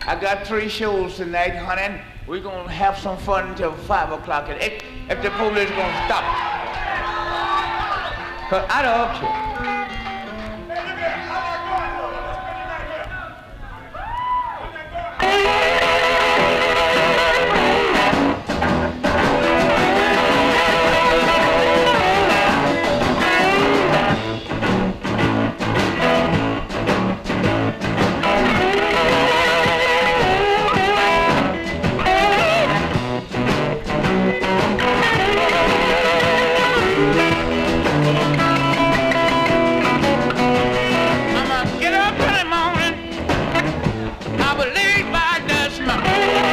I got 3 shows tonight, honey. We're gonna have some fun until 5 o'clock. And if the police gonna stop. Cause I don't care. I'ma get up in the morning. I believe by the smile.